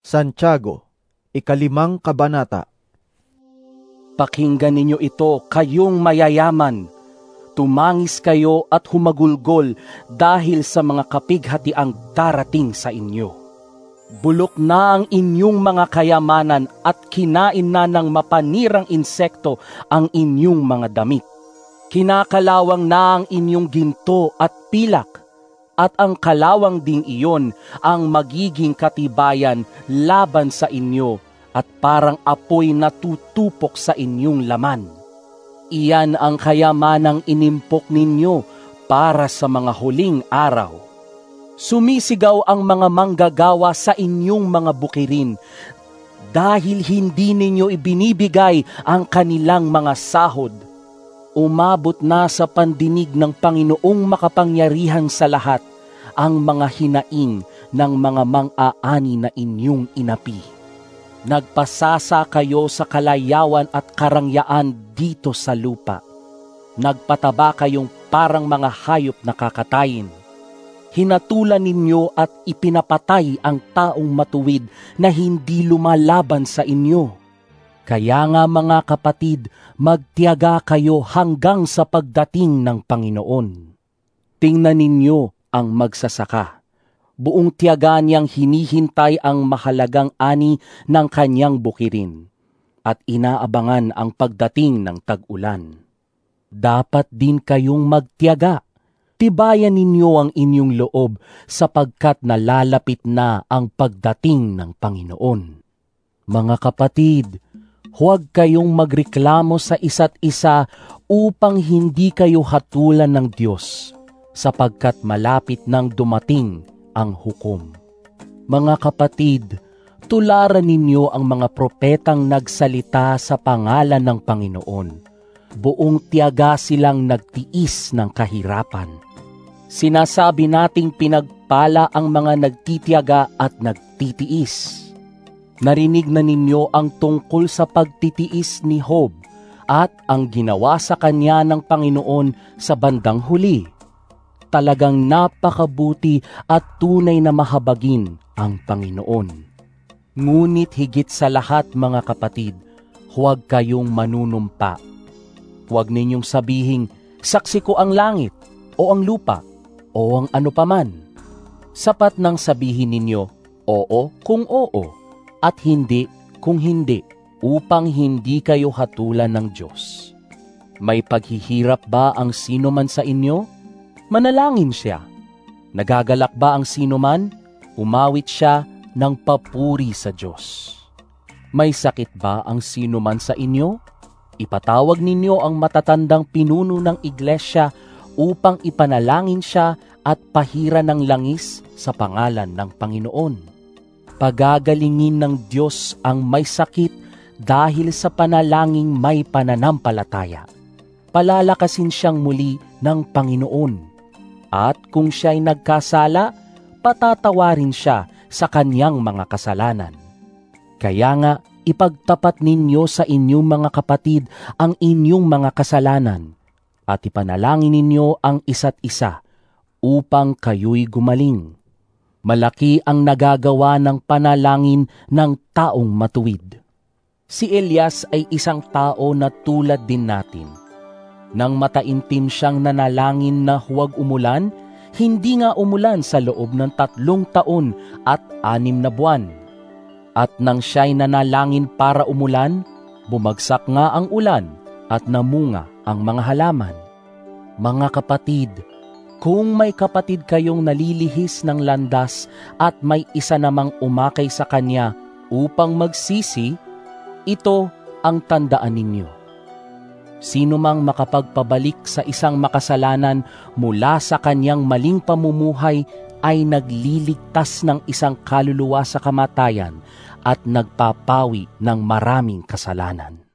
Santiago, 5 kabanata. Pakinggan ninyo ito, kayong mayayaman. Tumangis kayo at humagulgol dahil sa mga kapighatiang darating sa inyo. Bulok na ang inyong mga kayamanan at kinain na ng mapanirang insekto ang inyong mga damit. Kinakalawang na ang inyong ginto at pilak, at ang kalawang ding iyon ang magiging katibayan laban sa inyo at parang apoy na tutupok sa inyong laman. Iyan ang kayamanang inimpok ninyo para sa mga huling araw. Sumisigaw ang mga manggagawa sa inyong mga bukirin dahil hindi ninyo ibinibigay ang kanilang mga sahod. Umabot na sa pandinig ng Panginoong makapangyarihan sa lahat ang mga hinaing ng mga mang-aani na inyong inapi. Nagpasasa kayo sa kalayawan at karangyaan dito sa lupa. Nagpataba kayong parang mga hayop na kakatayin. Hinatulan ninyo at ipinapatay ang taong matuwid na hindi lumalaban sa inyo. Kaya nga mga kapatid, magtiyaga kayo hanggang sa pagdating ng Panginoon. Tingnan ninyo ang magsasaka. Buong tiyaga niyang hinihintay ang mahalagang ani ng kanyang bukirin at inaabangan ang pagdating ng tag-ulan. Dapat din kayong magtiyaga. Tibayan ninyo ang inyong loob sapagkat nalalapit na ang pagdating ng Panginoon. Mga kapatid, huwag kayong magreklamo sa isa't isa upang hindi kayo hatulan ng Diyos, sapagkat malapit nang dumating ang hukom. Mga kapatid, tularan ninyo ang mga propetang nagsalita sa pangalan ng Panginoon. Buong tiyaga silang nagtiis ng kahirapan. Sinasabi nating pinagpala ang mga nagtitiyaga at nagtitiis. Narinig na ninyo ang tungkol sa pagtitiis ni Job at ang ginawa sa kanya ng Panginoon sa bandang huli. Talagang napakabuti at tunay na mahabagin ang Panginoon. Ngunit higit sa lahat mga kapatid, huwag kayong manunumpa. Huwag ninyong sabihing, saksi ko ang langit o ang lupa o ang ano paman. Sapat nang sabihin ninyo, oo kung oo at hindi kung hindi, upang hindi kayo hatulan ng Diyos. May paghihirap ba ang sino man sa inyo? Manalangin siya. Nagagalak ba ang sino man? Umawit siya ng papuri sa Diyos. May sakit ba ang sino man sa inyo? Ipatawag ninyo ang matatandang pinuno ng iglesia upang ipanalangin siya at pahira ng langis sa pangalan ng Panginoon. Pagagalingin ng Diyos ang may sakit dahil sa panalangin may pananampalataya. Palalakasin siyang muli ng Panginoon. At kung siya'y nagkasala, patatawarin siya sa kanyang mga kasalanan. Kaya nga, ipagtapat ninyo sa inyong mga kapatid ang inyong mga kasalanan at ipanalangin ninyo ang isa't isa upang kayo'y gumaling. Malaki ang nagagawa ng panalangin ng taong matuwid. Si Elias ay isang tao na tulad din natin. Nang mataimtim siyang nanalangin na huwag umulan, hindi nga umulan sa loob ng 3 taon at 6 na buwan. At nang siya'y nanalangin para umulan, bumagsak nga ang ulan at namunga ang mga halaman. Mga kapatid, kung may kapatid kayong nalilihis ng landas at may isa namang umakay sa kanya upang magsisi, ito ang tandaan ninyo. Sino mang makapagpabalik sa isang makasalanan mula sa kanyang maling pamumuhay ay nagliligtas ng isang kaluluwa sa kamatayan at nagpapawi ng maraming kasalanan.